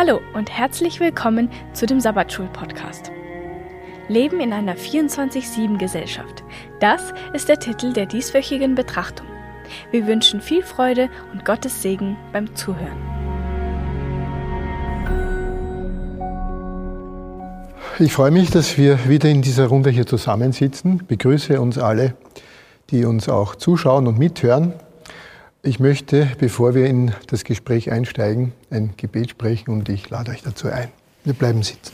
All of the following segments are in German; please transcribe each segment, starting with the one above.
Hallo und herzlich willkommen zu dem Sabbatschul-Podcast. Leben in einer 24/7-Gesellschaft. Das ist der Titel der dieswöchigen Betrachtung. Wir wünschen viel Freude und Gottes Segen beim Zuhören. Ich freue mich, dass wir wieder in dieser Runde hier zusammensitzen. Ich begrüße uns alle, die uns auch zuschauen und mithören. Ich möchte, bevor wir in das Gespräch einsteigen, ein Gebet sprechen und ich lade euch dazu ein. Wir bleiben sitzen.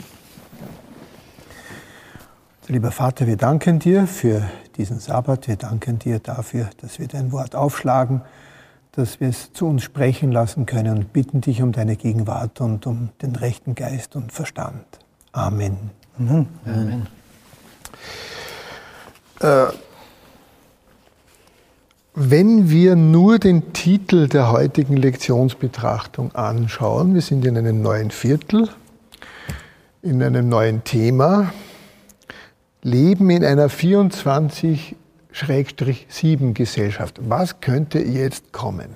Lieber Vater, wir danken dir für diesen Sabbat. Wir danken dir dafür, dass wir dein Wort aufschlagen, dass wir es zu uns sprechen lassen können und bitten dich um deine Gegenwart und um den rechten Geist und Verstand. Amen. Amen. Wenn wir nur den Titel der heutigen Lektionsbetrachtung anschauen, wir sind in einem neuen Viertel, in einem neuen Thema, Leben in einer 24/7 Gesellschaft. Was könnte jetzt kommen?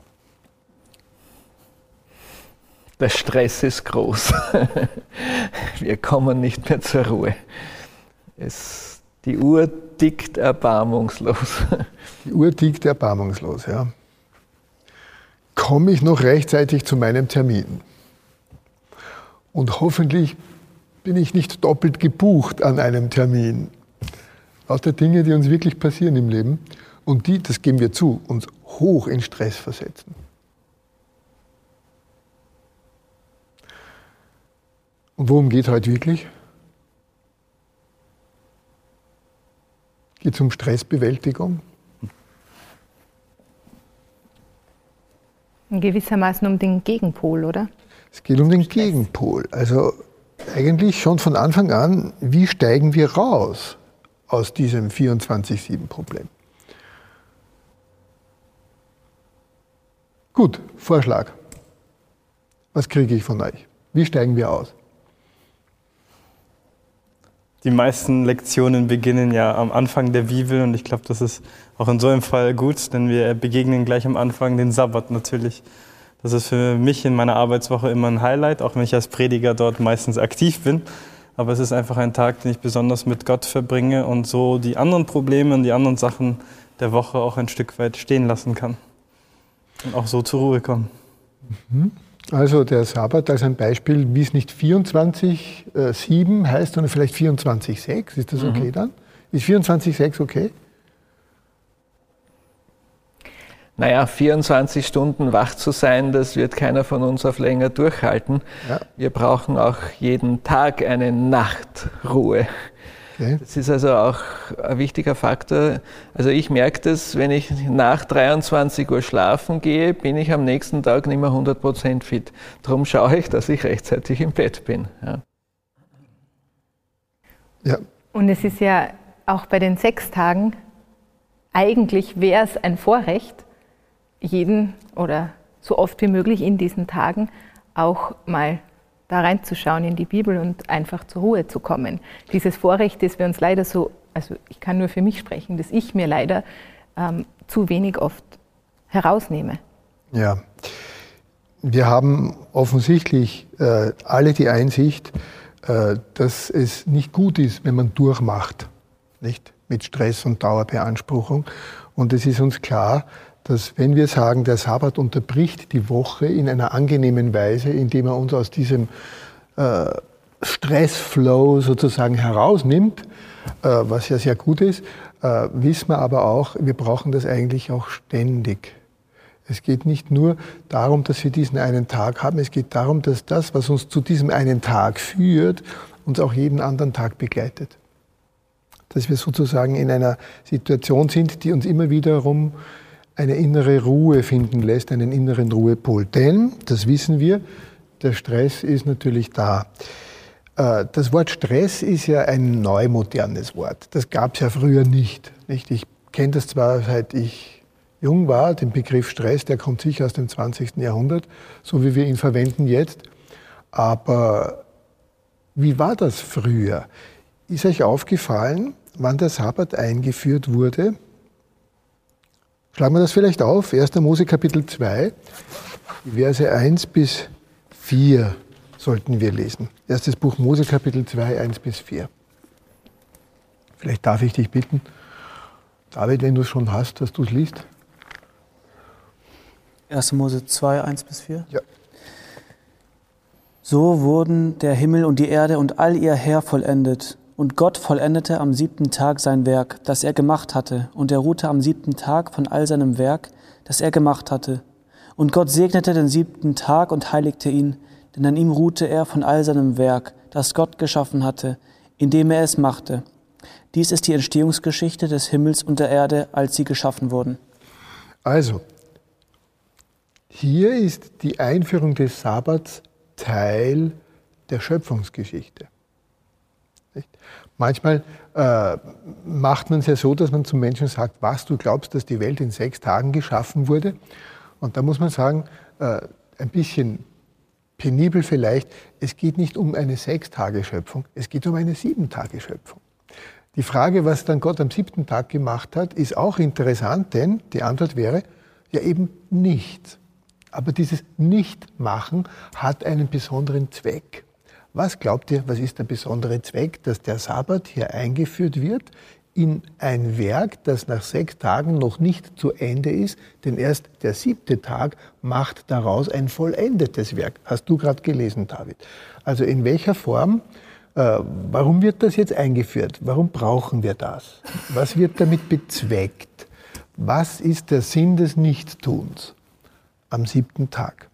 Der Stress ist groß. Wir kommen nicht mehr zur Ruhe. Die Uhr tickt erbarmungslos. Die Uhr tickt erbarmungslos, ja. Komme ich noch rechtzeitig zu meinem Termin? Und hoffentlich bin ich nicht doppelt gebucht an einem Termin. Lauter Dinge, die uns wirklich passieren im Leben und die, das geben wir zu, uns hoch in Stress versetzen. Und worum geht es heute wirklich? Geht es um Stressbewältigung? Gewissermaßen um den Gegenpol, oder? Es geht um den Gegenpol. Also eigentlich schon von Anfang an, wie steigen wir raus aus diesem 24/7-Problem? Gut, Vorschlag. Was kriege ich von euch? Wie steigen wir aus? Die meisten Lektionen beginnen ja am Anfang der Bibel und ich glaube, das ist auch in so einem Fall gut, denn wir begegnen gleich am Anfang den Sabbat natürlich. Das ist für mich in meiner Arbeitswoche immer ein Highlight, auch wenn ich als Prediger dort meistens aktiv bin. Aber es ist einfach ein Tag, den ich besonders mit Gott verbringe und so die anderen Probleme und die anderen Sachen der Woche auch ein Stück weit stehen lassen kann und auch so zur Ruhe kommen. Also der Sabbat als ein Beispiel, wie es nicht 24/7 heißt, sondern vielleicht 24/6. Ist das okay dann? Ist 24/6 okay? Naja, 24 Stunden wach zu sein, das wird keiner von uns auf länger durchhalten. Ja. Wir brauchen auch jeden Tag eine Nachtruhe. Okay. Das ist also auch ein wichtiger Faktor. Also ich merke das, wenn ich nach 23 Uhr schlafen gehe, bin ich am nächsten Tag nicht mehr 100% fit. Darum schaue ich, dass ich rechtzeitig im Bett bin. Ja. Ja. Und es ist ja auch bei den 6 Tagen, eigentlich wäre es ein Vorrecht, jeden oder so oft wie möglich in diesen Tagen auch mal da reinzuschauen in die Bibel und einfach zur Ruhe zu kommen. Dieses Vorrecht, das wir uns leider so, also ich kann nur für mich sprechen, dass ich mir leider zu wenig oft herausnehme. Ja, wir haben offensichtlich alle die Einsicht, dass es nicht gut ist, wenn man durchmacht, nicht? Mit Stress und Dauerbeanspruchung. Und es ist uns klar, dass wenn wir sagen, der Sabbat unterbricht die Woche in einer angenehmen Weise, indem er uns aus diesem Stressflow sozusagen herausnimmt, was ja sehr gut ist, wissen wir aber auch, wir brauchen das eigentlich auch ständig. Es geht nicht nur darum, dass wir diesen einen Tag haben, es geht darum, dass das, was uns zu diesem einen Tag führt, uns auch jeden anderen Tag begleitet. Dass wir sozusagen in einer Situation sind, die uns immer wiederum eine innere Ruhe finden lässt, einen inneren Ruhepol. Denn, das wissen wir, der Stress ist natürlich da. Das Wort Stress ist ja ein neumodernes Wort. Das gab es ja früher nicht. Ich kenne das zwar, seit ich jung war, den Begriff Stress, der kommt sicher aus dem 20. Jahrhundert, so wie wir ihn verwenden jetzt. Aber wie war das früher? Ist euch aufgefallen, wann der Sabbat eingeführt wurde? Schlagen wir das vielleicht auf, 1. Mose Kapitel 2, die Verse 1 bis 4. sollten wir lesen. Erstes Buch Mose, Kapitel 2, 1-4. Vielleicht darf ich dich bitten, David, wenn du es schon hast, dass du es liest. 1. Mose 2, 1-4. Ja. So wurden der Himmel und die Erde und all ihr Heer vollendet. Und Gott vollendete am 7. Tag sein Werk, das er gemacht hatte. Und er ruhte am 7. Tag von all seinem Werk, das er gemacht hatte. Und Gott segnete den 7. Tag und heiligte ihn, denn an ihm ruhte er von all seinem Werk, das Gott geschaffen hatte, indem er es machte. Dies ist die Entstehungsgeschichte des Himmels und der Erde, als sie geschaffen wurden. Also, hier ist die Einführung des Sabbats Teil der Schöpfungsgeschichte. Nicht? Manchmal macht man es ja so, dass man zum Menschen sagt, was, du glaubst, dass die Welt in 6 Tagen geschaffen wurde? Und da muss man sagen, ein bisschen penibel vielleicht, es geht nicht um eine 6-Tage-Schöpfung, es geht um eine 7-Tage-Schöpfung. Die Frage, was dann Gott am 7. Tag gemacht hat, ist auch interessant, denn die Antwort wäre, ja eben nichts. Aber dieses Nichtmachen hat einen besonderen Zweck. Was glaubt ihr, was ist der besondere Zweck, dass der Sabbat hier eingeführt wird in ein Werk, das nach 6 Tagen noch nicht zu Ende ist, denn erst der 7. Tag macht daraus ein vollendetes Werk. Hast du gerade gelesen, David. Also in welcher Form, warum wird das jetzt eingeführt? Warum brauchen wir das? Was wird damit bezweckt? Was ist der Sinn des Nichtstuns am 7. Tag?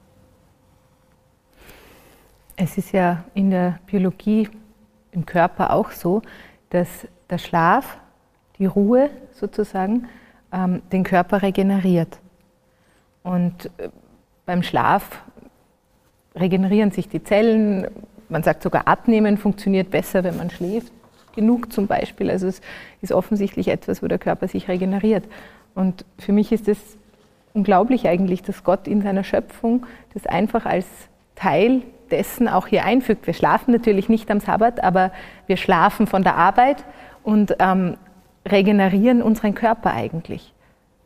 Es ist ja in der Biologie, im Körper auch so, dass der Schlaf, die Ruhe sozusagen, den Körper regeneriert. Und beim Schlaf regenerieren sich die Zellen. Man sagt sogar, Abnehmen funktioniert besser, wenn man schläft. Genug zum Beispiel. Also es ist offensichtlich etwas, wo der Körper sich regeneriert. Und für mich ist es unglaublich eigentlich, dass Gott in seiner Schöpfung das einfach als Teil dessen auch hier einfügt. Wir schlafen natürlich nicht am Sabbat, aber wir schlafen von der Arbeit und regenerieren unseren Körper eigentlich.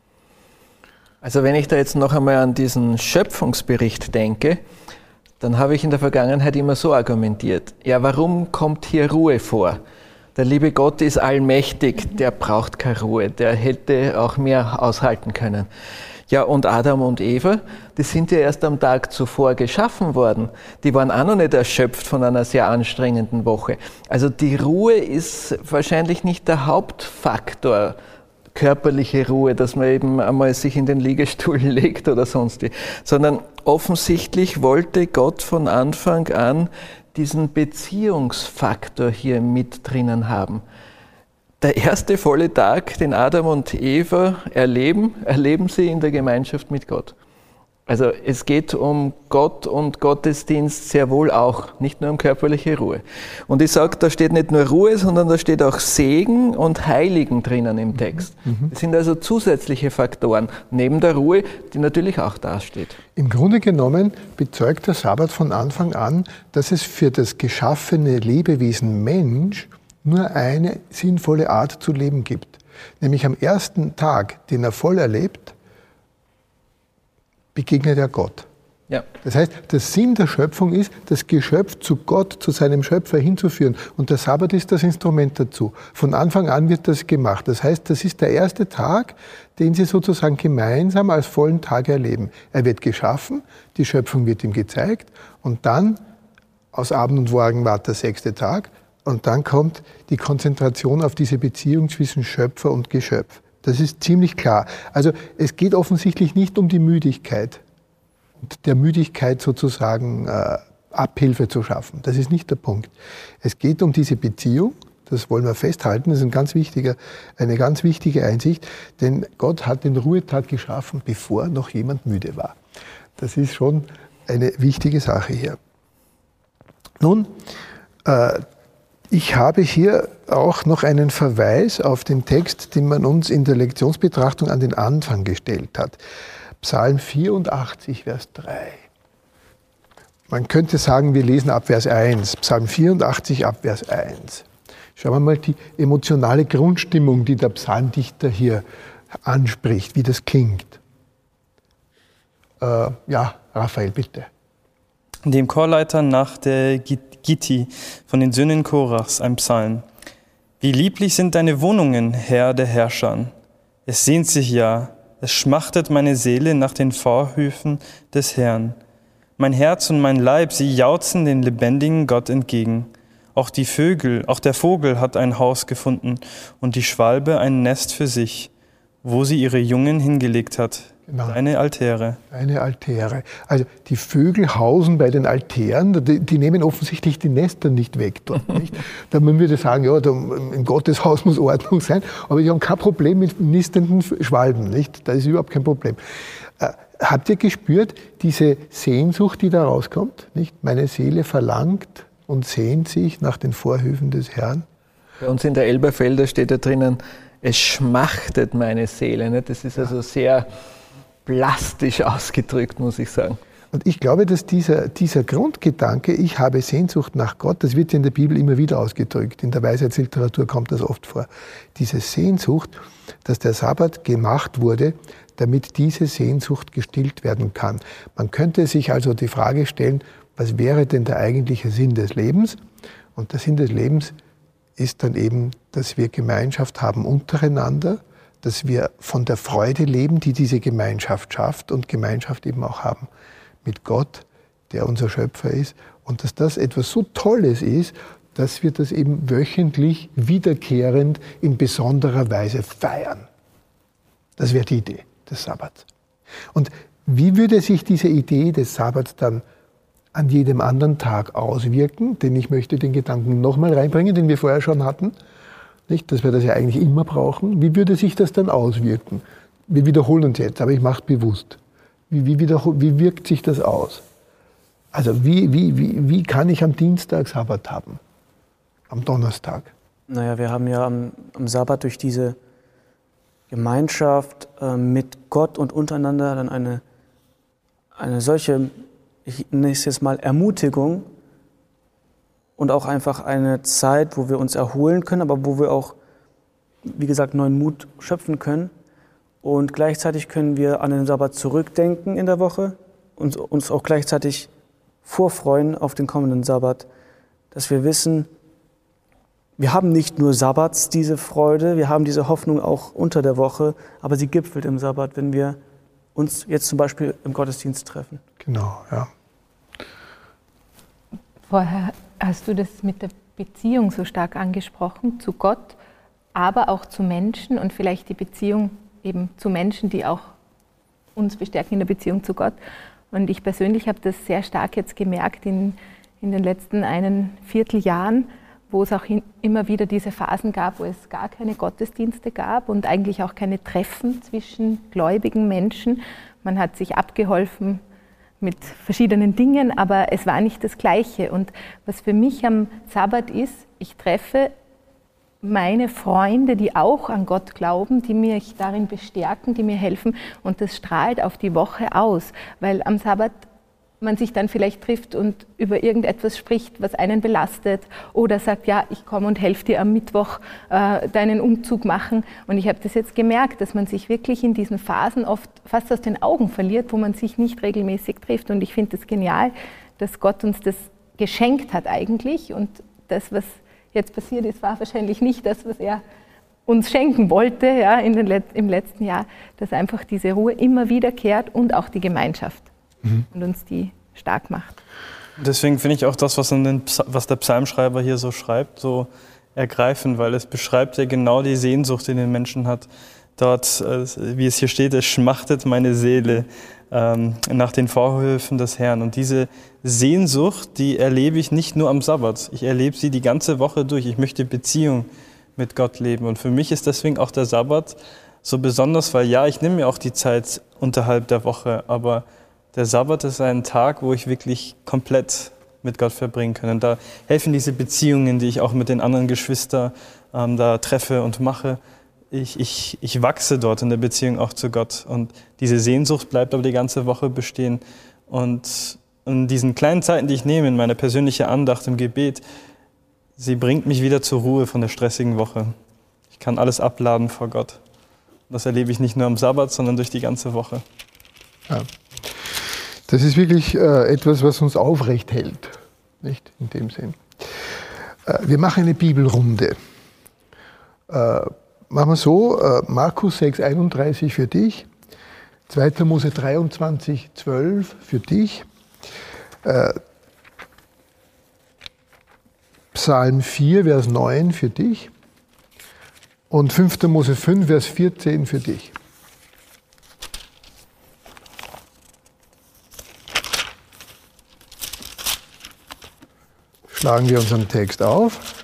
Also wenn ich da jetzt noch einmal an diesen Schöpfungsbericht denke, dann habe ich in der Vergangenheit immer so argumentiert. Ja, warum kommt hier Ruhe vor? Der liebe Gott ist allmächtig, der braucht keine Ruhe, der hätte auch mehr aushalten können. Ja, und Adam und Eva, die sind ja erst am Tag zuvor geschaffen worden. Die waren auch noch nicht erschöpft von einer sehr anstrengenden Woche. Also die Ruhe ist wahrscheinlich nicht der Hauptfaktor, körperliche Ruhe, dass man eben einmal sich in den Liegestuhl legt oder sonst wie, sondern offensichtlich wollte Gott von Anfang an diesen Beziehungsfaktor hier mit drinnen haben. Der erste volle Tag, den Adam und Eva erleben sie in der Gemeinschaft mit Gott. Also es geht um Gott und Gottesdienst sehr wohl auch, nicht nur um körperliche Ruhe. Und ich sage, da steht nicht nur Ruhe, sondern da steht auch Segen und Heiligen drinnen im Text. Das sind also zusätzliche Faktoren, neben der Ruhe, die natürlich auch dasteht. Im Grunde genommen bezeugt der Sabbat von Anfang an, dass es für das geschaffene Lebewesen Mensch nur eine sinnvolle Art zu leben gibt. Nämlich am ersten Tag, den er voll erlebt, begegnet er Gott. Ja. Das heißt, der Sinn der Schöpfung ist, das Geschöpf zu Gott, zu seinem Schöpfer hinzuführen. Und der Sabbat ist das Instrument dazu. Von Anfang an wird das gemacht. Das heißt, das ist der erste Tag, den sie sozusagen gemeinsam als vollen Tag erleben. Er wird geschaffen, die Schöpfung wird ihm gezeigt und dann, aus Abend und Morgen ward der 6. Tag, und dann kommt die Konzentration auf diese Beziehung zwischen Schöpfer und Geschöpf. Das ist ziemlich klar. Also es geht offensichtlich nicht um die Müdigkeit und der Müdigkeit sozusagen Abhilfe zu schaffen. Das ist nicht der Punkt. Es geht um diese Beziehung, das wollen wir festhalten, das ist eine ganz wichtige Einsicht, denn Gott hat den Ruhetag geschaffen, bevor noch jemand müde war. Das ist schon eine wichtige Sache hier. Nun, ich habe hier auch noch einen Verweis auf den Text, den man uns in der Lektionsbetrachtung an den Anfang gestellt hat. Psalm 84, Vers 3. Man könnte sagen, wir lesen ab Vers 1. Psalm 84 ab Vers 1. Schauen wir mal die emotionale Grundstimmung, die der Psalmdichter hier anspricht, wie das klingt. Ja, Raphael, bitte. dem Chorleiter nach der Gitti von den Söhnen Korachs, ein Psalm. Wie lieblich sind deine Wohnungen, Herr der Herrscher. Es sehnt sich ja, es schmachtet meine Seele nach den Vorhöfen des Herrn. Mein Herz und mein Leib, sie jauchzen den lebendigen Gott entgegen. Auch der Vogel hat ein Haus gefunden und die Schwalbe ein Nest für sich, wo sie ihre Jungen hingelegt hat. Genau. Deine Altäre. Deine Altäre. Also die Vögel hausen bei den Altären, die nehmen offensichtlich die Nester nicht weg dort. Nicht? Man würde sagen, ja, im Gotteshaus muss Ordnung sein, aber die haben kein Problem mit nistenden Schwalben. Nicht? Das ist überhaupt kein Problem. Habt ihr gespürt, diese Sehnsucht, die da rauskommt? Nicht? Meine Seele verlangt und sehnt sich nach den Vorhöfen des Herrn. Bei uns in der Elberfelder steht da drinnen, es schmachtet meine Seele. Das ist also sehr plastisch ausgedrückt, muss ich sagen. Und ich glaube, dass dieser Grundgedanke, ich habe Sehnsucht nach Gott, das wird ja in der Bibel immer wieder ausgedrückt. In der Weisheitsliteratur kommt das oft vor. Diese Sehnsucht, dass der Sabbat gemacht wurde, damit diese Sehnsucht gestillt werden kann. Man könnte sich also die Frage stellen, was wäre denn der eigentliche Sinn des Lebens? Und der Sinn des Lebens ist dann eben, dass wir Gemeinschaft haben untereinander, dass wir von der Freude leben, die diese Gemeinschaft schafft und Gemeinschaft eben auch haben mit Gott, der unser Schöpfer ist. Und dass das etwas so Tolles ist, dass wir das eben wöchentlich wiederkehrend in besonderer Weise feiern. Das wäre die Idee des Sabbats. Und wie würde sich diese Idee des Sabbats dann an jedem anderen Tag auswirken? Denn ich möchte den Gedanken nochmal reinbringen, den wir vorher schon hatten, nicht, dass wir das ja eigentlich immer brauchen. Wie würde sich das dann auswirken? Wir wiederholen uns jetzt, aber ich mache es bewusst. Wie wirkt sich das aus? Also wie kann ich am Dienstag Sabbat haben? Am Donnerstag? Naja, wir haben ja am Sabbat durch diese Gemeinschaft mit Gott und untereinander dann eine solche, ich nenne es jetzt mal Ermutigung und auch einfach eine Zeit, wo wir uns erholen können, aber wo wir auch, wie gesagt, neuen Mut schöpfen können. Und gleichzeitig können wir an den Sabbat zurückdenken in der Woche und uns auch gleichzeitig vorfreuen auf den kommenden Sabbat, dass wir wissen, wir haben nicht nur Sabbats diese Freude, wir haben diese Hoffnung auch unter der Woche, aber sie gipfelt im Sabbat, wenn wir uns jetzt zum Beispiel im Gottesdienst treffen. Genau, ja. Vorher hast du das mit der Beziehung so stark angesprochen, zu Gott, aber auch zu Menschen und vielleicht die Beziehung eben zu Menschen, die auch uns bestärken in der Beziehung zu Gott. Und ich persönlich habe das sehr stark jetzt gemerkt in den letzten 1/4 Jahren, wo es auch immer wieder diese Phasen gab, wo es gar keine Gottesdienste gab und eigentlich auch keine Treffen zwischen gläubigen Menschen. Man hat sich abgeholfen mit verschiedenen Dingen, aber es war nicht das Gleiche. Und was für mich am Sabbat ist, ich treffe meine Freunde, die auch an Gott glauben, die mich darin bestärken, die mir helfen, und das strahlt auf die Woche aus, weil am Sabbat man sich dann vielleicht trifft und über irgendetwas spricht, was einen belastet, oder sagt, ja, ich komme und helfe dir am Mittwoch deinen Umzug machen. Und ich habe das jetzt gemerkt, dass man sich wirklich in diesen Phasen oft fast aus den Augen verliert, wo man sich nicht regelmäßig trifft. Und ich finde es genial, dass Gott uns das geschenkt hat eigentlich. Und das, was jetzt passiert ist, war wahrscheinlich nicht das, was er uns schenken wollte, ja, im letzten Jahr, dass einfach diese Ruhe immer wiederkehrt und auch die Gemeinschaft und uns die stark macht. Deswegen finde ich auch das, was der Psalmschreiber hier so schreibt, so ergreifend, weil es beschreibt ja genau die Sehnsucht, die den Menschen hat. Dort, wie es hier steht, es schmachtet meine Seele nach den Vorhöfen des Herrn. Und diese Sehnsucht, die erlebe ich nicht nur am Sabbat. Ich erlebe sie die ganze Woche durch. Ich möchte Beziehung mit Gott leben. Und für mich ist deswegen auch der Sabbat so besonders, weil ja, ich nehme mir auch die Zeit unterhalb der Woche, aber der Sabbat ist ein Tag, wo ich wirklich komplett mit Gott verbringen kann. Und da helfen diese Beziehungen, die ich auch mit den anderen Geschwistern da treffe und mache. Ich wachse dort in der Beziehung auch zu Gott. Und diese Sehnsucht bleibt aber die ganze Woche bestehen. Und in diesen kleinen Zeiten, die ich nehme, in meiner persönlichen Andacht, im Gebet, sie bringt mich wieder zur Ruhe von der stressigen Woche. Ich kann alles abladen vor Gott. Das erlebe ich nicht nur am Sabbat, sondern durch die ganze Woche. Ja. Das ist wirklich etwas, was uns aufrecht hält, nicht in dem Sinn. Wir machen eine Bibelrunde. Machen wir so, Markus 6,31 für dich, 2. Mose 23,12 für dich, Psalm 4, Vers 9 für dich und 5. Mose 5, Vers 14 für dich. Schlagen wir unseren Text auf.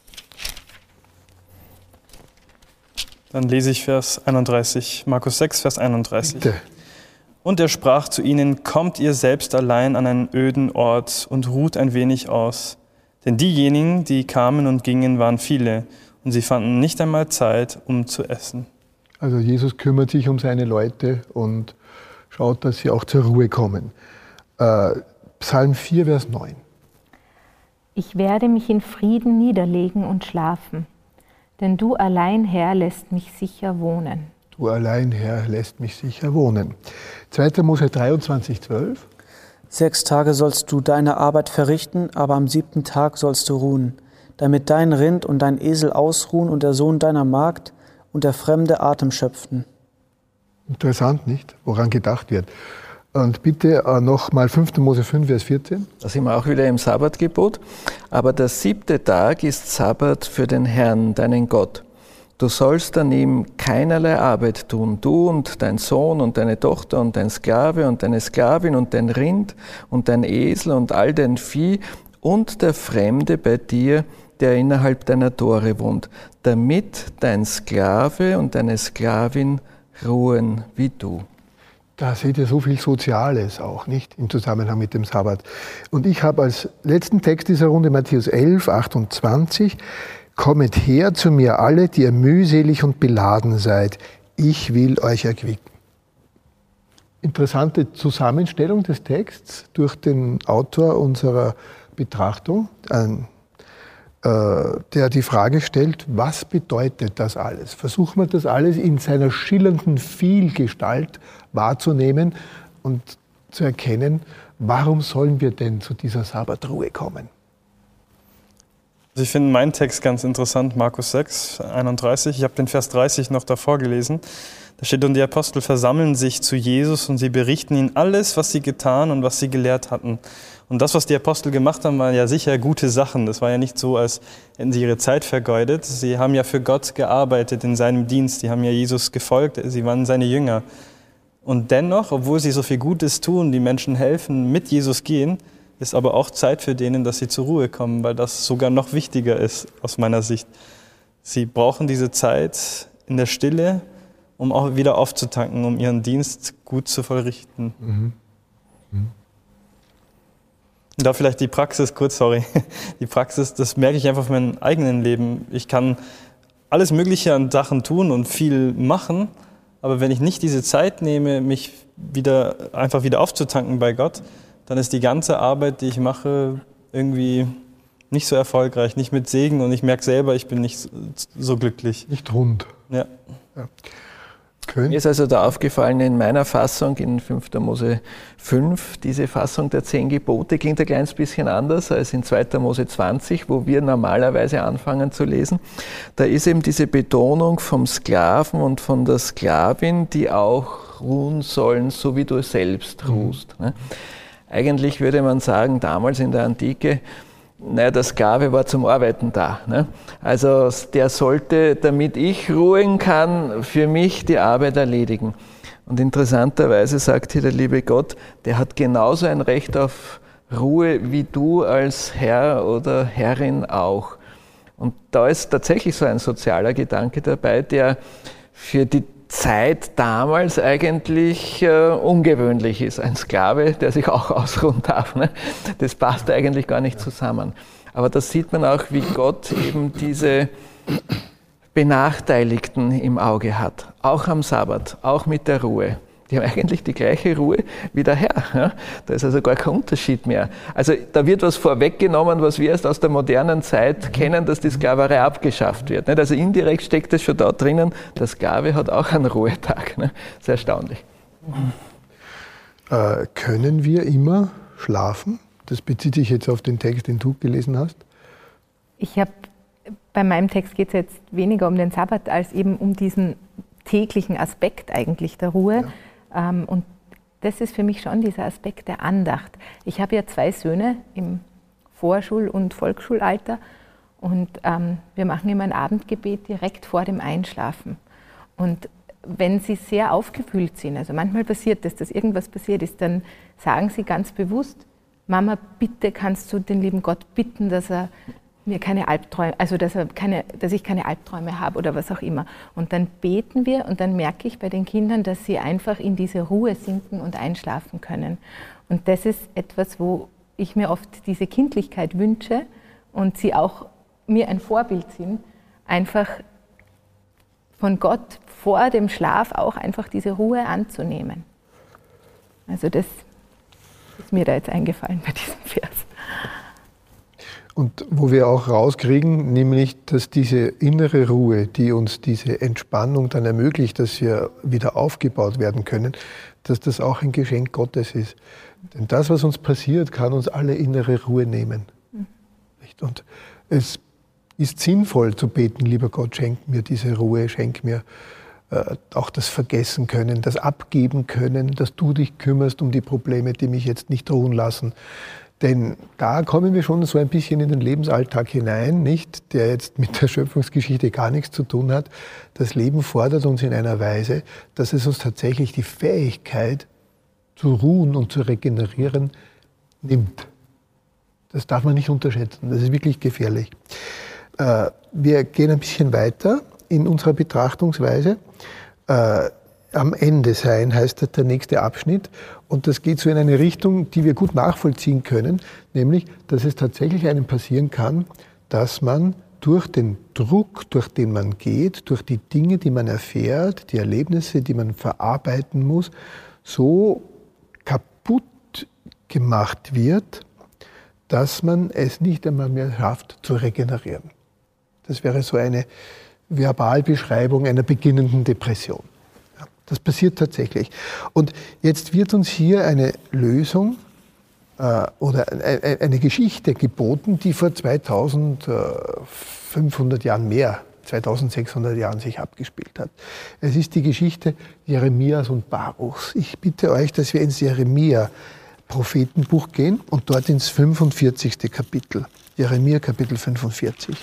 Dann lese ich Vers 31, Markus 6, Vers 31. Bitte. Und er sprach zu ihnen, kommt ihr selbst allein an einen öden Ort und ruht ein wenig aus. Denn diejenigen, die kamen und gingen, waren viele, und sie fanden nicht einmal Zeit, um zu essen. Also Jesus kümmert sich um seine Leute und schaut, dass sie auch zur Ruhe kommen. Psalm 4, Vers 9. Ich werde mich in Frieden niederlegen und schlafen, denn du allein, Herr, lässt mich sicher wohnen. Du allein, Herr, lässt mich sicher wohnen. 2. Mose 23,12. 6 Tage sollst du deine Arbeit verrichten, aber am 7. Tag sollst du ruhen, damit dein Rind und dein Esel ausruhen und der Sohn deiner Magd und der Fremde Atem schöpften. Interessant, nicht? Woran gedacht wird. Und bitte nochmal 5. Mose 5, Vers 14. Da sind wir auch wieder im Sabbatgebot. Aber der 7. Tag ist Sabbat für den Herrn, deinen Gott. Du sollst an ihm keinerlei Arbeit tun, du und dein Sohn und deine Tochter und dein Sklave und deine Sklavin und dein Rind und dein Esel und all dein Vieh und der Fremde bei dir, der innerhalb deiner Tore wohnt, damit dein Sklave und deine Sklavin ruhen wie du. Da seht ihr so viel Soziales auch, nicht? Im Zusammenhang mit dem Sabbat. Und ich habe als letzten Text dieser Runde Matthäus 11, 28. Kommet her zu mir alle, die ihr mühselig und beladen seid. Ich will euch erquicken. Interessante Zusammenstellung des Texts durch den Autor unserer Betrachtung, der die Frage stellt, was bedeutet das alles? Versuchen wir das alles in seiner schillernden Vielgestalt wahrzunehmen und zu erkennen, warum sollen wir denn zu dieser Sabbatruhe kommen? Also ich finde meinen Text ganz interessant, Markus 6, 31. Ich habe den Vers 30 noch davor gelesen. Da steht, und die Apostel versammeln sich zu Jesus und sie berichten ihm alles, was sie getan und was sie gelehrt hatten. Und das, was die Apostel gemacht haben, waren ja sicher gute Sachen. Das war ja nicht so, als hätten sie ihre Zeit vergeudet. Sie haben ja für Gott gearbeitet in seinem Dienst. Die haben ja Jesus gefolgt. Sie waren seine Jünger. Und dennoch, obwohl sie so viel Gutes tun, die Menschen helfen, mit Jesus gehen, ist aber auch Zeit für denen, dass sie zur Ruhe kommen, weil das sogar noch wichtiger ist aus meiner Sicht. Sie brauchen diese Zeit in der Stille, um auch wieder aufzutanken, um ihren Dienst gut zu vollrichten. Mhm. Mhm. Und da vielleicht die Praxis, die Praxis, das merke ich einfach auf meinem eigenen Leben. Ich kann alles Mögliche an Sachen tun und viel machen, aber wenn ich nicht diese Zeit nehme, mich einfach wieder aufzutanken bei Gott, dann ist die ganze Arbeit, die ich mache, irgendwie nicht so erfolgreich, nicht mit Segen und ich merke selber, ich bin nicht so glücklich. Nicht rund. Ja. Mir ist also da aufgefallen, in meiner Fassung, in 5. Mose 5, diese Fassung der 10 Gebote klingt ein kleines bisschen anders als in 2. Mose 20, wo wir normalerweise anfangen zu lesen. Da ist eben diese Betonung vom Sklaven und von der Sklavin, die auch ruhen sollen, so wie du selbst ruhst. Mhm. Eigentlich würde man sagen, damals in der Antike, der Sklave war zum Arbeiten da. Also der sollte, damit ich ruhen kann, für mich die Arbeit erledigen. Und interessanterweise sagt hier der liebe Gott, der hat genauso ein Recht auf Ruhe wie du als Herr oder Herrin auch. Und da ist tatsächlich so ein sozialer Gedanke dabei, der für die Zeit damals eigentlich ungewöhnlich ist. Ein Sklave, der sich auch ausruhen darf. Das passt eigentlich gar nicht zusammen. Aber da sieht man auch, wie Gott eben diese Benachteiligten im Auge hat. Auch am Sabbat, auch mit der Ruhe. Die haben eigentlich die gleiche Ruhe wie der Herr. Da ist also gar kein Unterschied mehr. Also da wird was vorweggenommen, was wir erst aus der modernen Zeit kennen, dass die Sklaverei abgeschafft wird. Also indirekt steckt das schon da drinnen, der Sklave hat auch einen Ruhetag. Sehr erstaunlich. Können wir immer schlafen? Das bezieht sich jetzt auf den Text, den du gelesen hast. Bei meinem Text geht es jetzt weniger um den Sabbat, als eben um diesen täglichen Aspekt eigentlich der Ruhe. Ja. Und das ist für mich schon dieser Aspekt der Andacht. Ich habe ja 2 Söhne im Vorschul- und Volksschulalter und wir machen immer ein Abendgebet direkt vor dem Einschlafen. Und wenn sie sehr aufgewühlt sind, also manchmal passiert das, dass irgendwas passiert ist, dann sagen sie ganz bewusst, Mama, bitte kannst du den lieben Gott bitten, dass er mir keine Albträume, also dass ich keine Albträume habe oder was auch immer. Und dann beten wir und dann merke ich bei den Kindern, dass sie einfach in diese Ruhe sinken und einschlafen können. Und das ist etwas, wo ich mir oft diese Kindlichkeit wünsche und sie auch mir ein Vorbild sind, einfach von Gott vor dem Schlaf auch einfach diese Ruhe anzunehmen. Also das ist mir da jetzt eingefallen bei diesem Vers. Und wo wir auch rauskriegen, nämlich, dass diese innere Ruhe, die uns diese Entspannung dann ermöglicht, dass wir wieder aufgebaut werden können, dass das auch ein Geschenk Gottes ist. Denn das, was uns passiert, kann uns alle innere Ruhe nehmen. Und es ist sinnvoll zu beten, lieber Gott, schenk mir diese Ruhe, schenk mir auch das Vergessen können, das Abgeben können, dass du dich kümmerst um die Probleme, die mich jetzt nicht ruhen lassen. Denn da kommen wir schon so ein bisschen in den Lebensalltag hinein, nicht, der jetzt mit der Schöpfungsgeschichte gar nichts zu tun hat. Das Leben fordert uns in einer Weise, dass es uns tatsächlich die Fähigkeit zu ruhen und zu regenerieren nimmt. Das darf man nicht unterschätzen, das ist wirklich gefährlich. Wir gehen ein bisschen weiter in unserer Betrachtungsweise. Am Ende sein heißt der nächste Abschnitt. Und das geht so in eine Richtung, die wir gut nachvollziehen können, nämlich, dass es tatsächlich einem passieren kann, dass man durch den Druck, durch den man geht, durch die Dinge, die man erfährt, die Erlebnisse, die man verarbeiten muss, so kaputt gemacht wird, dass man es nicht einmal mehr schafft zu regenerieren. Das wäre so eine Verbalbeschreibung einer beginnenden Depression. Das passiert tatsächlich. Und jetzt wird uns hier eine Lösung oder eine Geschichte geboten, die vor 2500 Jahren mehr, 2600 Jahren sich abgespielt hat. Es ist die Geschichte Jeremias und Baruchs. Ich bitte euch, dass wir ins Jeremia-Prophetenbuch gehen und dort ins 45. Kapitel. Jeremia Kapitel 45.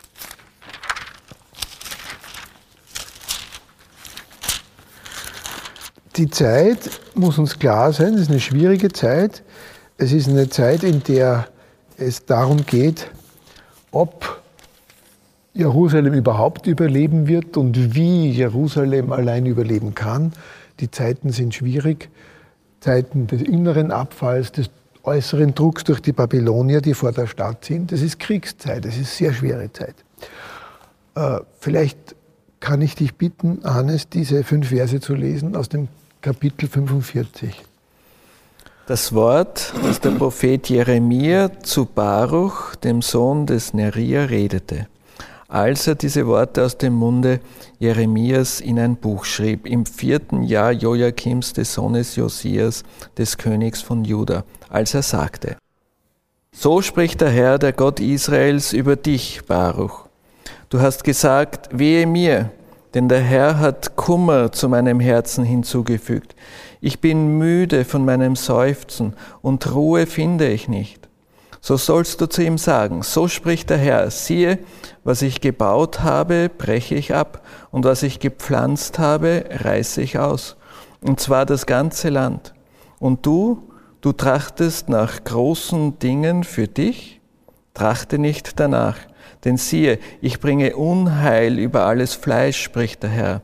Die Zeit muss uns klar sein, es ist eine schwierige Zeit. Es ist eine Zeit, in der es darum geht, ob Jerusalem überhaupt überleben wird und wie Jerusalem allein überleben kann. Die Zeiten sind schwierig. Zeiten des inneren Abfalls, des äußeren Drucks durch die Babylonier, die vor der Stadt sind. Das ist Kriegszeit, das ist sehr schwere Zeit. Vielleicht kann ich dich bitten, Hannes, diese 5 Verse zu lesen aus dem Kapitel 45. Das Wort, das der Prophet Jeremia zu Baruch, dem Sohn des Neria, redete, als er diese Worte aus dem Munde Jeremias in ein Buch schrieb, im 4. Jahr Joachims des Sohnes Josias, des Königs von Juda, als er sagte: So spricht der Herr, der Gott Israels, über dich, Baruch. Du hast gesagt, wehe mir, denn der Herr hat Kummer zu meinem Herzen hinzugefügt. Ich bin müde von meinem Seufzen und Ruhe finde ich nicht. So sollst du zu ihm sagen, so spricht der Herr, siehe, was ich gebaut habe, breche ich ab, und was ich gepflanzt habe, reiße ich aus, und zwar das ganze Land. Und du trachtest nach großen Dingen für dich? Trachte nicht danach. Denn siehe, ich bringe Unheil über alles Fleisch, spricht der Herr.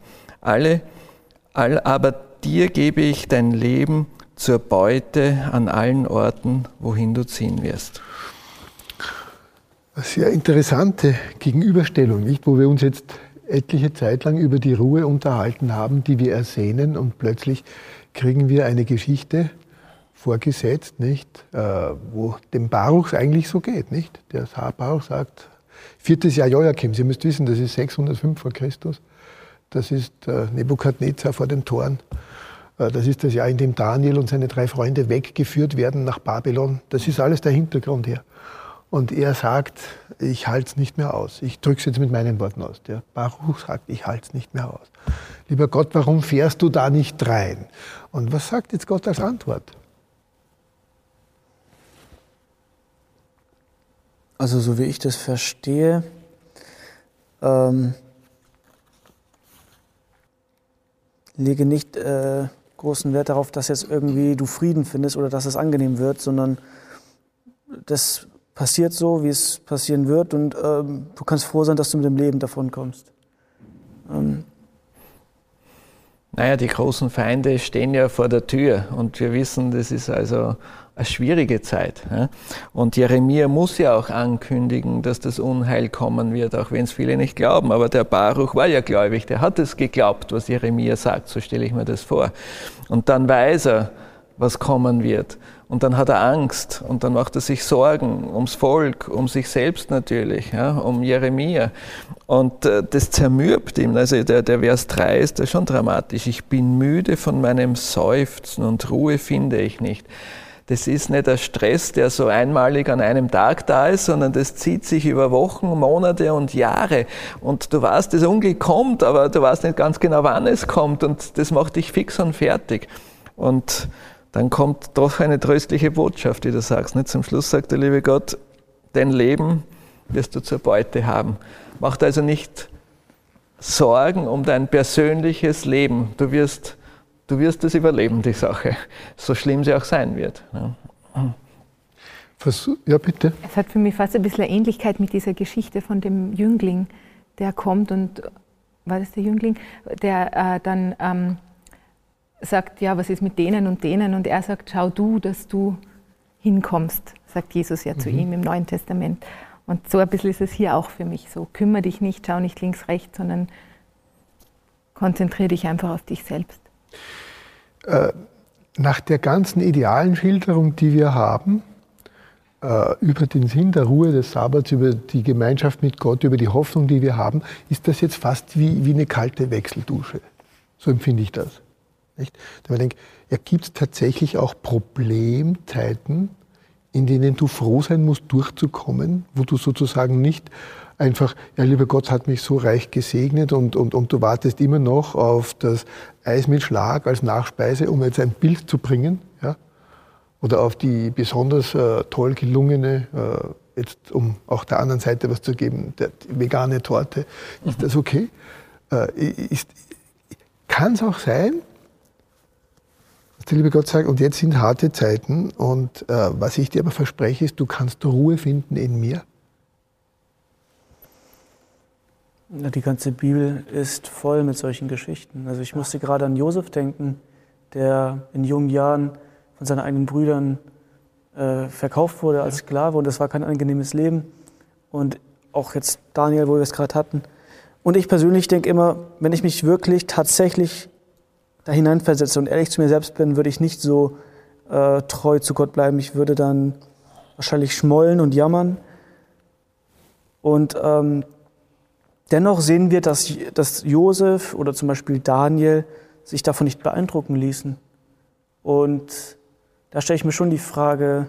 Aber dir gebe ich dein Leben zur Beute an allen Orten, wohin du ziehen wirst. Eine sehr interessante Gegenüberstellung, nicht? Wo wir uns jetzt etliche Zeit lang über die Ruhe unterhalten haben, die wir ersehnen, und plötzlich kriegen wir eine Geschichte vorgesetzt, nicht? Wo dem Baruch eigentlich so geht, nicht? Der Baruch sagt, 4. Jahr Joachims, ihr müsst wissen, das ist 605 vor Christus. Das ist Nebukadnezar vor den Toren. Das ist das Jahr, in dem Daniel und seine 3 Freunde weggeführt werden nach Babylon. Das ist alles der Hintergrund hier. Und er sagt, ich halte es nicht mehr aus. Ich drücke es jetzt mit meinen Worten aus. Der Baruch sagt, ich halte es nicht mehr aus. Lieber Gott, warum fährst du da nicht rein? Und was sagt jetzt Gott als Antwort? Also so wie ich das verstehe, lege nicht großen Wert darauf, dass jetzt irgendwie du Frieden findest oder dass es angenehm wird, sondern das passiert so, wie es passieren wird und du kannst froh sein, dass du mit dem Leben davon kommst. Naja, die großen Feinde stehen ja vor der Tür und wir wissen, das ist also eine schwierige Zeit. Ja? Und Jeremia muss ja auch ankündigen, dass das Unheil kommen wird, auch wenn es viele nicht glauben. Aber der Baruch war ja gläubig, der hat es geglaubt, was Jeremia sagt, so stelle ich mir das vor. Und dann weiß er, was kommen wird. Und dann hat er Angst und dann macht er sich Sorgen ums Volk, um sich selbst natürlich, ja, um Jeremia. Und das zermürbt ihn. Also der Vers 3 ist da schon dramatisch. Ich bin müde von meinem Seufzen und Ruhe finde ich nicht. Das ist nicht der Stress, der so einmalig an einem Tag da ist, sondern das zieht sich über Wochen, Monate und Jahre. Und du weißt, das Unglück kommt, aber du weißt nicht ganz genau, wann es kommt. Und das macht dich fix und fertig. Und dann kommt doch eine tröstliche Botschaft, wie du sagst. Nicht? Zum Schluss sagt der liebe Gott, dein Leben wirst du zur Beute haben. Mach dir also nicht Sorgen um dein persönliches Leben. Du wirst es überleben, die Sache, so schlimm sie auch sein wird. Ja, bitte. Es hat für mich fast ein bisschen eine Ähnlichkeit mit dieser Geschichte von dem Jüngling, der kommt und, war das der Jüngling, der dann sagt, ja, was ist mit denen und denen? Und er sagt, schau du, dass du hinkommst, sagt Jesus ja zu ihm im Neuen Testament. Und so ein bisschen ist es hier auch für mich so. Kümmere dich nicht, schau nicht links, rechts, sondern konzentriere dich einfach auf dich selbst. Nach der ganzen idealen Schilderung, die wir haben, über den Sinn der Ruhe des Sabbats, über die Gemeinschaft mit Gott, über die Hoffnung, die wir haben, ist das jetzt fast wie eine kalte Wechseldusche. So empfinde ich das. Nicht? Da denke ich, ja, gibt es tatsächlich auch Problemzeiten, in denen du froh sein musst, durchzukommen, wo du sozusagen nicht einfach, ja, lieber Gott hat mich so reich gesegnet und du wartest immer noch auf das Eis mit Schlag als Nachspeise, um jetzt ein Bild zu bringen, ja? Oder auf die besonders toll gelungene, jetzt um auch der anderen Seite was zu geben, die vegane Torte. Ist das okay? Kann es auch sein, dass der liebe Gott sagt, und jetzt sind harte Zeiten und was ich dir aber verspreche ist, du kannst Ruhe finden in mir? Die ganze Bibel ist voll mit solchen Geschichten. Also ich musste gerade an Josef denken, der in jungen Jahren von seinen eigenen Brüdern verkauft wurde als Sklave und das war kein angenehmes Leben. Und auch jetzt Daniel, wo wir es gerade hatten. Und ich persönlich denke immer, wenn ich mich wirklich tatsächlich da hineinversetze und ehrlich zu mir selbst bin, würde ich nicht so treu zu Gott bleiben. Ich würde dann wahrscheinlich schmollen und jammern. Und dennoch sehen wir, dass Josef oder zum Beispiel Daniel sich davon nicht beeindrucken ließen. Und da stelle ich mir schon die Frage,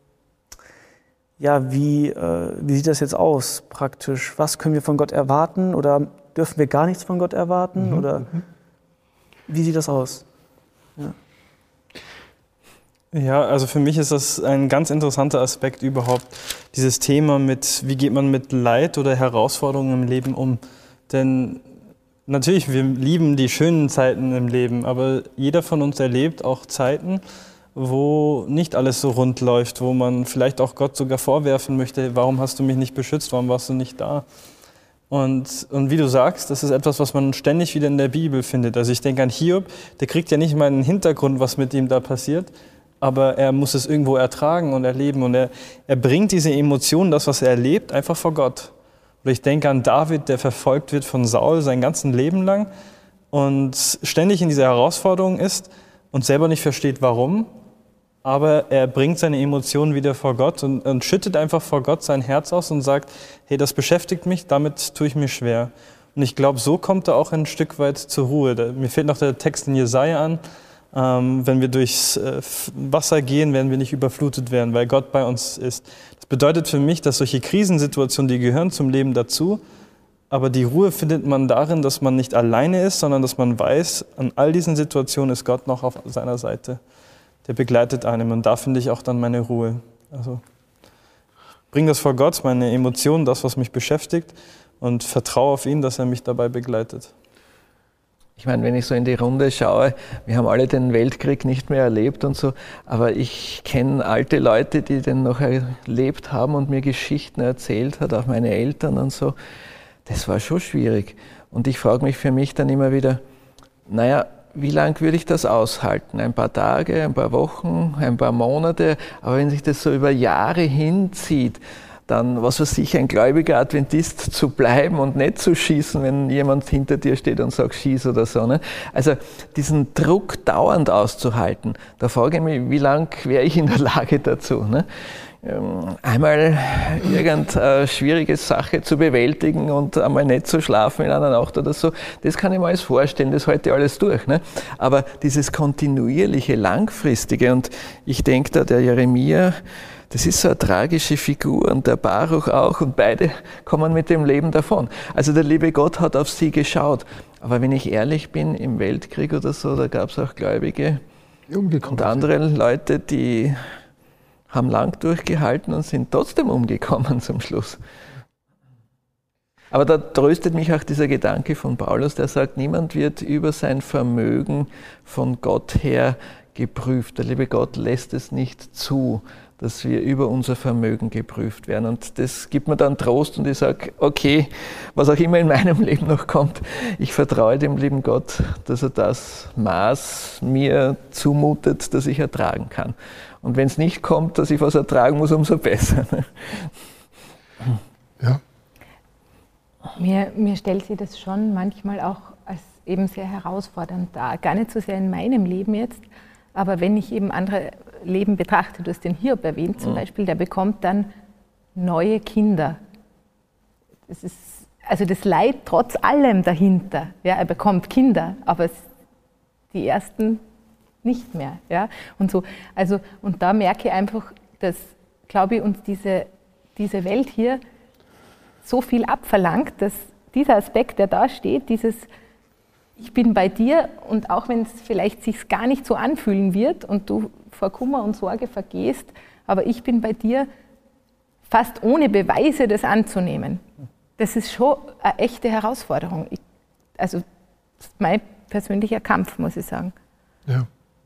ja, wie sieht das jetzt aus praktisch? Was können wir von Gott erwarten oder dürfen wir gar nichts von Gott erwarten? Oder wie sieht das aus? Ja, also für mich ist das ein ganz interessanter Aspekt überhaupt, dieses Thema mit, wie geht man mit Leid oder Herausforderungen im Leben um? Denn natürlich, wir lieben die schönen Zeiten im Leben, aber jeder von uns erlebt auch Zeiten, wo nicht alles so rund läuft, wo man vielleicht auch Gott sogar vorwerfen möchte, warum hast du mich nicht beschützt, warum warst du nicht da? Und wie du sagst, das ist etwas, was man ständig wieder in der Bibel findet. Also ich denke an Hiob, der kriegt ja nicht mal einen Hintergrund, was mit ihm da passiert, aber er muss es irgendwo ertragen und erleben und er bringt diese Emotionen, das, was er erlebt, einfach vor Gott. Oder ich denke an David, der verfolgt wird von Saul sein ganzes Leben lang und ständig in dieser Herausforderung ist und selber nicht versteht, warum, aber er bringt seine Emotionen wieder vor Gott und schüttet einfach vor Gott sein Herz aus und sagt, hey, das beschäftigt mich, damit tue ich mir schwer. Und ich glaube, so kommt er auch ein Stück weit zur Ruhe. Mir fehlt noch der Text in Jesaja an, wenn wir durchs Wasser gehen, werden wir nicht überflutet werden, weil Gott bei uns ist. Das bedeutet für mich, dass solche Krisensituationen, die gehören zum Leben dazu, aber die Ruhe findet man darin, dass man nicht alleine ist, sondern dass man weiß, an all diesen Situationen ist Gott noch auf seiner Seite. Der begleitet einem und da finde ich auch dann meine Ruhe. Also bring das vor Gott, meine Emotionen, das, was mich beschäftigt und vertraue auf ihn, dass er mich dabei begleitet. Ich meine, wenn ich so in die Runde schaue, wir haben alle den Weltkrieg nicht mehr erlebt und so, aber ich kenne alte Leute, die den noch erlebt haben und mir Geschichten erzählt hat, auch meine Eltern und so. Das war schon schwierig. Und ich frage mich für mich dann immer wieder, naja, wie lang würde ich das aushalten? Ein paar Tage, ein paar Wochen, ein paar Monate, aber wenn sich das so über Jahre hinzieht, dann, was weiß ich, ein gläubiger Adventist zu bleiben und nicht zu schießen, wenn jemand hinter dir steht und sagt, schieß oder so. Ne? Also diesen Druck dauernd auszuhalten, da frage ich mich, wie lang wäre ich in der Lage dazu? Ne? Einmal irgendeine schwierige Sache zu bewältigen und einmal nicht zu schlafen in einer Nacht oder so, das kann ich mir alles vorstellen, das halte ich alles durch. Ne? Aber dieses kontinuierliche, langfristige, und ich denke da, der Jeremia, das ist so eine tragische Figur und der Baruch auch und beide kommen mit dem Leben davon. Also der liebe Gott hat auf sie geschaut. Aber wenn ich ehrlich bin, im Weltkrieg oder so, da gab es auch Gläubige und andere Leute, die haben lang durchgehalten und sind trotzdem umgekommen zum Schluss. Aber da tröstet mich auch dieser Gedanke von Paulus, der sagt, niemand wird über sein Vermögen von Gott her geprüft. Der liebe Gott lässt es nicht zu, dass wir über unser Vermögen geprüft werden. Und das gibt mir dann Trost und ich sage, okay, was auch immer in meinem Leben noch kommt, ich vertraue dem lieben Gott, dass er das Maß mir zumutet, das ich ertragen kann. Und wenn es nicht kommt, dass ich was ertragen muss, umso besser. Ja. Mir stellt sich das schon manchmal auch als eben sehr herausfordernd dar. Gar nicht so sehr in meinem Leben jetzt, aber wenn ich eben andere Leben betrachte, du hast den Hiob erwähnt zum Beispiel, der bekommt dann neue Kinder. Das ist, also das Leid trotz allem dahinter. Ja, er bekommt Kinder, aber die ersten nicht mehr. Ja, und so. Also, und da merke ich einfach, dass, glaube ich, uns diese Welt hier so viel abverlangt, dass dieser Aspekt, der da steht, dieses ich bin bei dir und auch wenn es vielleicht sich gar nicht so anfühlen wird und du vor Kummer und Sorge vergehst, aber ich bin bei dir, fast ohne Beweise das anzunehmen. Das ist schon eine echte Herausforderung. Also das ist mein persönlicher Kampf, muss ich sagen. Ja.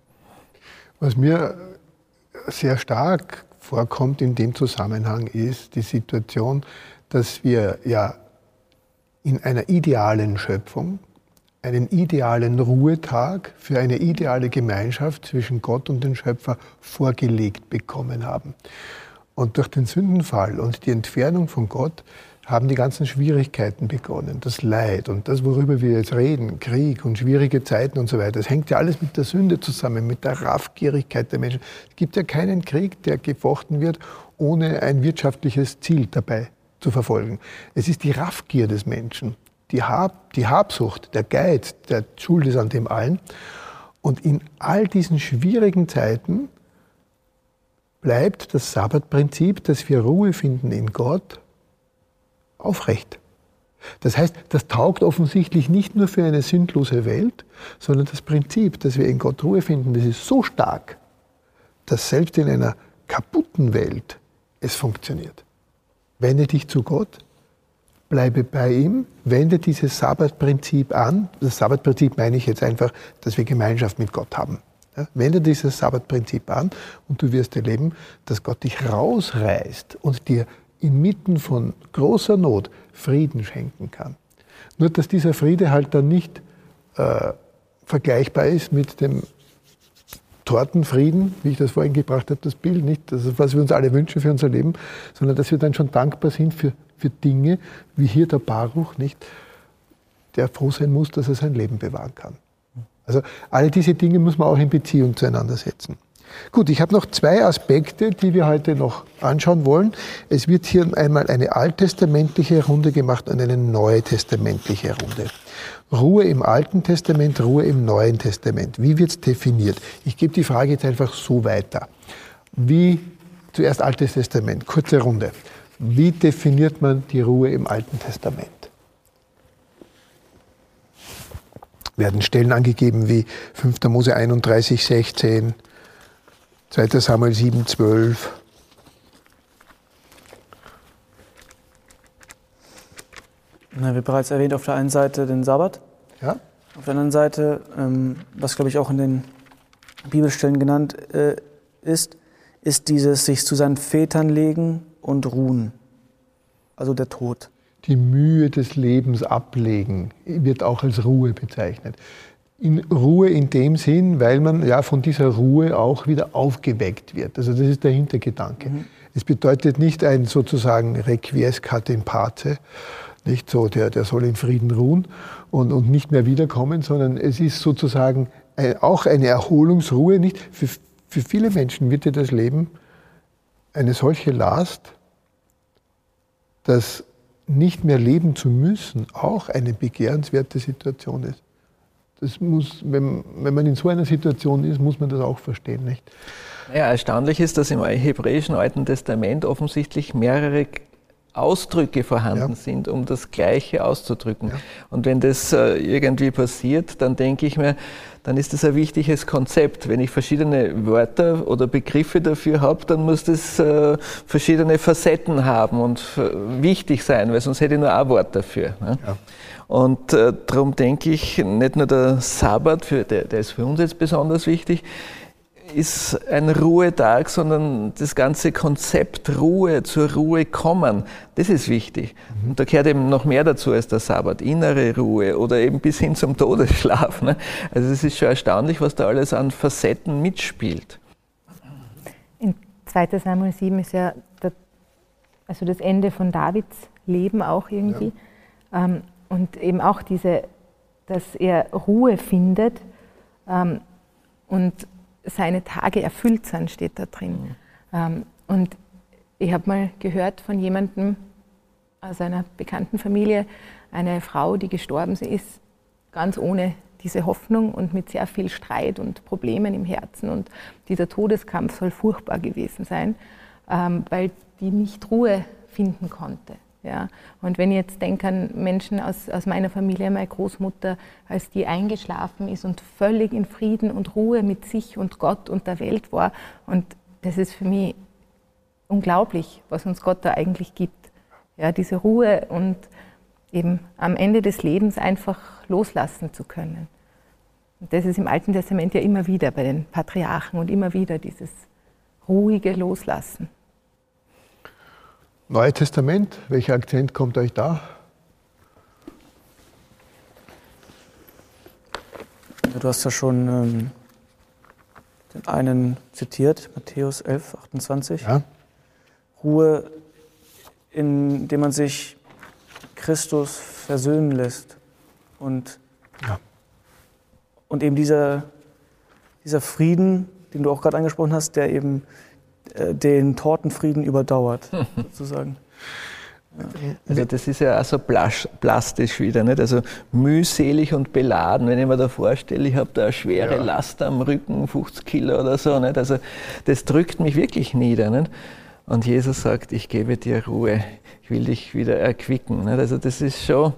Was mir sehr stark vorkommt in dem Zusammenhang ist die Situation, dass wir ja in einer idealen Schöpfung einen idealen Ruhetag für eine ideale Gemeinschaft zwischen Gott und dem Schöpfer vorgelegt bekommen haben. Und durch den Sündenfall und die Entfernung von Gott haben die ganzen Schwierigkeiten begonnen, das Leid und das, worüber wir jetzt reden, Krieg und schwierige Zeiten und so weiter. Das hängt ja alles mit der Sünde zusammen, mit der Raffgierigkeit der Menschen. Es gibt ja keinen Krieg, der gefochten wird, ohne ein wirtschaftliches Ziel dabei zu verfolgen. Es ist die Raffgier des Menschen. Die Habsucht, der Geiz, der Schuld ist an dem allen. Und in all diesen schwierigen Zeiten bleibt das Sabbatprinzip, dass wir Ruhe finden in Gott, aufrecht. Das heißt, das taugt offensichtlich nicht nur für eine sündlose Welt, sondern das Prinzip, dass wir in Gott Ruhe finden, das ist so stark, dass selbst in einer kaputten Welt es funktioniert. Wende dich zu Gott, bleibe bei ihm, wende dieses Sabbatprinzip an. Das Sabbatprinzip meine ich jetzt einfach, dass wir Gemeinschaft mit Gott haben. Ja, wende dieses Sabbatprinzip an und du wirst erleben, dass Gott dich rausreißt und dir inmitten von großer Not Frieden schenken kann. Nur, dass dieser Friede halt dann nicht vergleichbar ist mit dem Tortenfrieden, wie ich das vorhin gebracht habe, das Bild, nicht das ist, was wir uns alle wünschen für unser Leben, sondern dass wir dann schon dankbar sind für Dinge, wie hier der Baruch, nicht, der froh sein muss, dass er sein Leben bewahren kann. Also alle diese Dinge muss man auch in Beziehung zueinander setzen. Gut, ich habe noch 2 Aspekte, die wir heute noch anschauen wollen. Es wird hier einmal eine alttestamentliche Runde gemacht und eine neutestamentliche Runde. Ruhe im Alten Testament, Ruhe im Neuen Testament. Wie wird es definiert? Ich gebe die Frage jetzt einfach so weiter. Zuerst Altes Testament, kurze Runde. Wie definiert man die Ruhe im Alten Testament? Werden Stellen angegeben wie 5. Mose 31, 16, 2. Samuel 7, 12. Na, wie bereits erwähnt, auf der einen Seite den Sabbat, Ja? auf der anderen Seite, was glaube ich auch in den Bibelstellen genannt ist dieses sich zu seinen Vätern legen und ruhen, also der Tod. Die Mühe des Lebens ablegen wird auch als Ruhe bezeichnet. Ruhe in dem Sinn, weil man ja von dieser Ruhe auch wieder aufgeweckt wird. Also das ist der Hintergedanke. Es bedeutet nicht ein sozusagen Requiescat in pace, nicht so, der soll in Frieden ruhen und nicht mehr wiederkommen, sondern es ist sozusagen auch eine Erholungsruhe. Nicht? Für viele Menschen wird ja das Leben eine solche Last, dass nicht mehr leben zu müssen auch eine begehrenswerte Situation ist. Das muss, wenn man in so einer Situation ist, muss man das auch verstehen, nicht? Ja, erstaunlich ist, dass im hebräischen Alten Testament offensichtlich mehrere Ausdrücke vorhanden sind, um das Gleiche auszudrücken. Ja. Und wenn das irgendwie passiert, dann denke ich mir, dann ist das ein wichtiges Konzept. Wenn ich verschiedene Wörter oder Begriffe dafür habe, dann muss das verschiedene Facetten haben und wichtig sein, weil sonst hätte ich nur ein Wort dafür. Ne? Ja. Und darum denke ich, nicht nur der Sabbat, der ist für uns jetzt besonders wichtig, ist ein Ruhetag, sondern das ganze Konzept Ruhe, zur Ruhe kommen, das ist wichtig. Und da gehört eben noch mehr dazu als der Sabbat, innere Ruhe oder eben bis hin zum Todesschlaf. Ne? Also es ist schon erstaunlich, was da alles an Facetten mitspielt. In 2. Samuel 7 ist ja das Ende von Davids Leben auch irgendwie. Ja. Und eben auch dass er Ruhe findet und seine Tage erfüllt sind, steht da drin. Und ich habe mal gehört von jemandem aus einer bekannten Familie, eine Frau, die gestorben ist, ganz ohne diese Hoffnung und mit sehr viel Streit und Problemen im Herzen. Und dieser Todeskampf soll furchtbar gewesen sein, weil die nicht Ruhe finden konnte. Ja, und wenn ich jetzt denke an Menschen aus meiner Familie, meine Großmutter, als die eingeschlafen ist und völlig in Frieden und Ruhe mit sich und Gott und der Welt war. Und das ist für mich unglaublich, was uns Gott da eigentlich gibt. Ja, diese Ruhe und eben am Ende des Lebens einfach loslassen zu können. Und das ist im Alten Testament ja immer wieder bei den Patriarchen und immer wieder dieses ruhige Loslassen. Neues Testament, welcher Akzent kommt euch da? Du hast ja schon den einen zitiert, Matthäus 11, 28. Ja. Ruhe, indem man sich Christus versöhnen lässt. Und eben dieser Frieden, den du auch gerade angesprochen hast, der eben den Tortenfrieden überdauert, sozusagen. Ja. Also das ist ja auch so plastisch wieder, nicht? Also mühselig und beladen, wenn ich mir da vorstelle, ich habe da eine schwere Last am Rücken, 50 Kilo oder so, nicht? Also das drückt mich wirklich nieder, nicht? Und Jesus sagt, ich gebe dir Ruhe, ich will dich wieder erquicken, nicht? Also das ist schon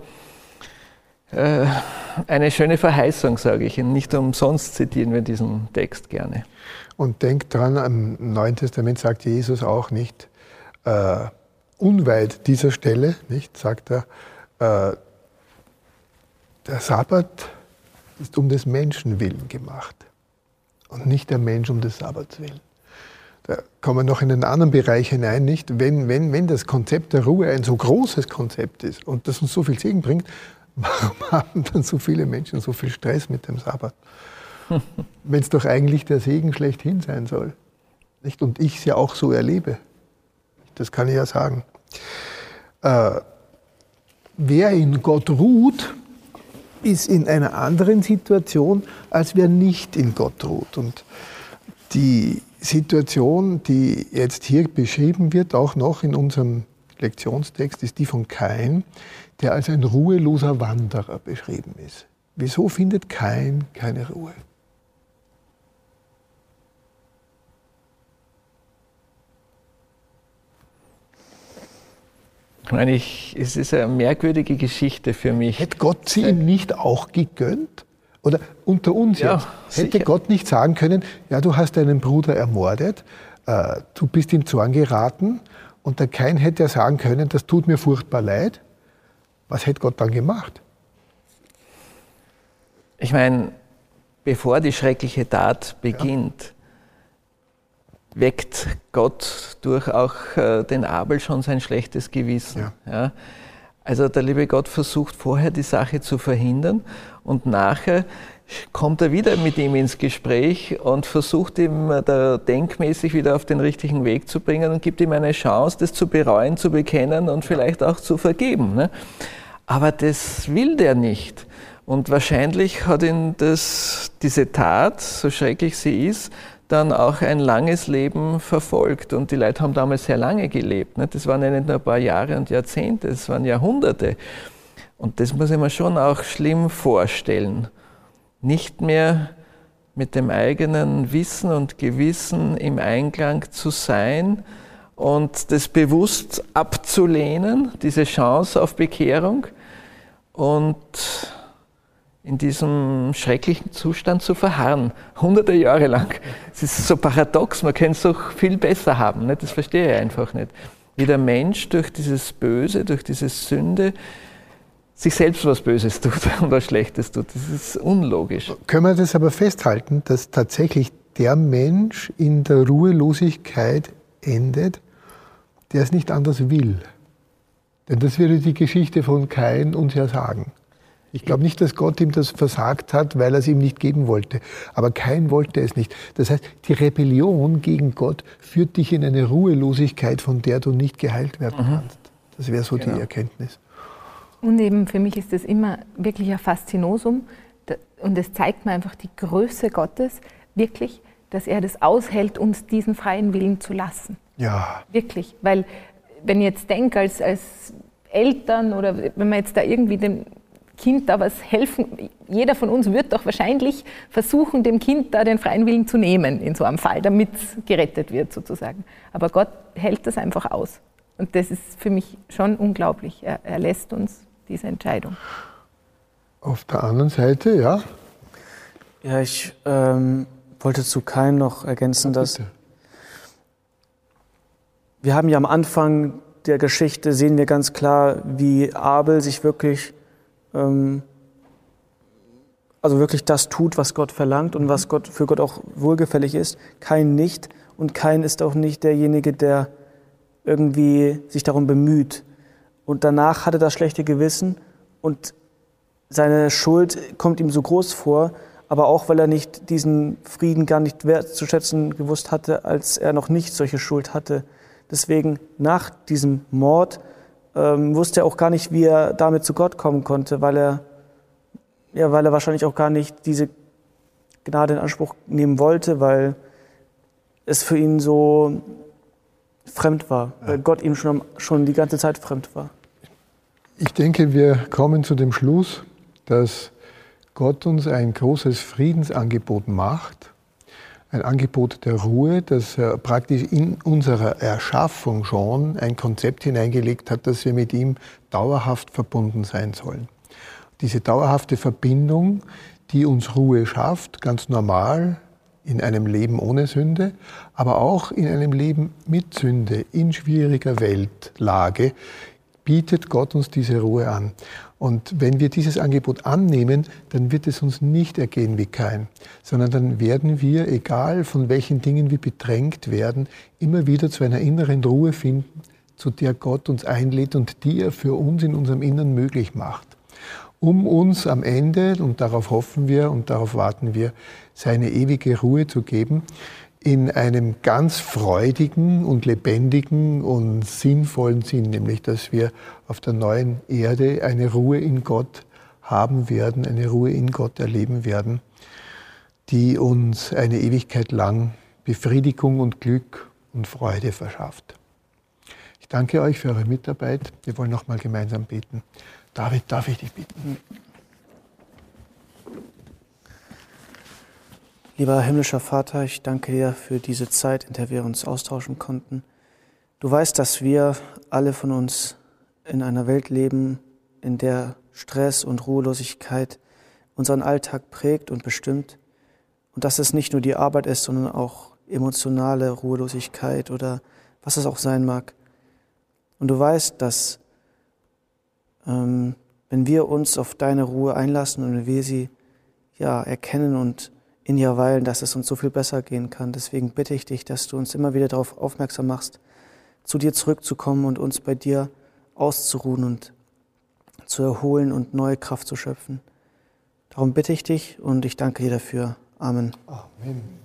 eine schöne Verheißung, sage ich, und nicht umsonst zitieren wir diesen Text gerne. Und denkt dran, im Neuen Testament sagt Jesus auch nicht, unweit dieser Stelle, nicht, sagt er, der Sabbat ist um des Menschen willen gemacht und nicht der Mensch um des Sabbats willen. Da kommen wir noch in einen anderen Bereich hinein, nicht? Wenn das Konzept der Ruhe ein so großes Konzept ist und das uns so viel Segen bringt, warum haben dann so viele Menschen so viel Stress mit dem Sabbat? Wenn es doch eigentlich der Segen schlechthin sein soll. Nicht? Und ich es ja auch so erlebe. Das kann ich ja sagen. Wer in Gott ruht, ist in einer anderen Situation, als wer nicht in Gott ruht. Und Die Situation, die jetzt hier beschrieben wird, auch noch in unserem Lektionstext, ist die von Kain, der als ein ruheloser Wanderer beschrieben ist. Wieso findet Kain keine Ruhe? Ich meine, es ist eine merkwürdige Geschichte für mich. Hätte Gott sie ihm nicht auch gegönnt? Oder unter uns jetzt, hätte Gott nicht sagen können, ja, du hast deinen Bruder ermordet, du bist ihm Zorn geraten, und der Kain hätte ja sagen können, das tut mir furchtbar leid. Was hätte Gott dann gemacht? Ich meine, bevor die schreckliche Tat beginnt, weckt Gott durch auch den Abel schon sein schlechtes Gewissen. Ja. Also der liebe Gott versucht vorher die Sache zu verhindern und nachher kommt er wieder mit ihm ins Gespräch und versucht ihm da denkmäßig wieder auf den richtigen Weg zu bringen und gibt ihm eine Chance, das zu bereuen, zu bekennen und vielleicht auch zu vergeben. Ne? Aber das will der nicht. Und wahrscheinlich hat ihn diese Tat, so schrecklich sie ist, dann auch ein langes Leben verfolgt. Und die Leute haben damals sehr lange gelebt. Ne? Das waren ja nicht nur ein paar Jahre und Jahrzehnte, das waren Jahrhunderte. Und das muss ich mir schon auch schlimm vorstellen. Nicht mehr mit dem eigenen Wissen und Gewissen im Einklang zu sein und das bewusst abzulehnen, diese Chance auf Bekehrung, und in diesem schrecklichen Zustand zu verharren, hunderte Jahre lang. Es ist so paradox, man könnte es doch viel besser haben, nicht? Das verstehe ich einfach nicht. Wie der Mensch durch dieses Böse, durch diese Sünde sich selbst was Böses tut und was Schlechtes tut. Das ist unlogisch. Können wir das aber festhalten, dass tatsächlich der Mensch in der Ruhelosigkeit endet, der es nicht anders will? Denn das würde die Geschichte von Kain uns ja sagen. Ich glaube nicht, dass Gott ihm das versagt hat, weil er es ihm nicht geben wollte. Aber Kain wollte es nicht. Das heißt, die Rebellion gegen Gott führt dich in eine Ruhelosigkeit, von der du nicht geheilt werden kannst. Das wäre so die Erkenntnis. Und eben für mich ist das immer wirklich ein Faszinosum. Und es zeigt mir einfach die Größe Gottes, wirklich, dass er das aushält, uns diesen freien Willen zu lassen. Ja. Wirklich. Weil, wenn ich jetzt denke, als Eltern oder wenn man jetzt da irgendwie dem Kind da was helfen, jeder von uns wird doch wahrscheinlich versuchen, dem Kind da den freien Willen zu nehmen in so einem Fall, damit es gerettet wird sozusagen. Aber Gott hält das einfach aus. Und das ist für mich schon unglaublich. Er lässt uns diese Entscheidung. Auf der anderen Seite, ja. Ja, ich wollte zu Kain noch ergänzen, dass wir haben ja am Anfang der Geschichte, sehen wir ganz klar, wie Abel sich wirklich wirklich das tut, was Gott verlangt und was für Gott auch wohlgefällig ist. Kain nicht. Und Kain ist auch nicht derjenige, der irgendwie sich darum bemüht. Und danach hat er das schlechte Gewissen und seine Schuld kommt ihm so groß vor, aber auch, weil er nicht diesen Frieden gar nicht wertzuschätzen gewusst hatte, als er noch nicht solche Schuld hatte. Deswegen nach diesem Mord wusste er auch gar nicht, wie er damit zu Gott kommen konnte, weil er wahrscheinlich auch gar nicht diese Gnade in Anspruch nehmen wollte, weil es für ihn so fremd war, weil Gott ihm schon die ganze Zeit fremd war. Ich denke, wir kommen zu dem Schluss, dass Gott uns ein großes Friedensangebot macht, ein Angebot der Ruhe, das praktisch in unserer Erschaffung schon ein Konzept hineingelegt hat, dass wir mit ihm dauerhaft verbunden sein sollen. Diese dauerhafte Verbindung, die uns Ruhe schafft, ganz normal in einem Leben ohne Sünde, aber auch in einem Leben mit Sünde, in schwieriger Weltlage, bietet Gott uns diese Ruhe an. Und wenn wir dieses Angebot annehmen, dann wird es uns nicht ergehen wie Kain, sondern dann werden wir, egal von welchen Dingen wir bedrängt werden, immer wieder zu einer inneren Ruhe finden, zu der Gott uns einlädt und die er für uns in unserem Innern möglich macht, um uns am Ende, und darauf hoffen wir und darauf warten wir, seine ewige Ruhe zu geben, in einem ganz freudigen und lebendigen und sinnvollen Sinn, nämlich dass wir auf der neuen Erde eine Ruhe in Gott haben werden, eine Ruhe in Gott erleben werden, die uns eine Ewigkeit lang Befriedigung und Glück und Freude verschafft. Ich danke euch für eure Mitarbeit. Wir wollen nochmal gemeinsam beten. David, darf ich dich bitten? Lieber himmlischer Vater, ich danke dir für diese Zeit, in der wir uns austauschen konnten. Du weißt, dass wir alle von uns in einer Welt leben, in der Stress und Ruhelosigkeit unseren Alltag prägt und bestimmt. Und dass es nicht nur die Arbeit ist, sondern auch emotionale Ruhelosigkeit oder was es auch sein mag. Und du weißt, dass wenn wir uns auf deine Ruhe einlassen und wenn wir sie erkennen und in ihr weilen, dass es uns so viel besser gehen kann. Deswegen bitte ich dich, dass du uns immer wieder darauf aufmerksam machst, zu dir zurückzukommen und uns bei dir auszuruhen und zu erholen und neue Kraft zu schöpfen. Darum bitte ich dich und ich danke dir dafür. Amen. Amen.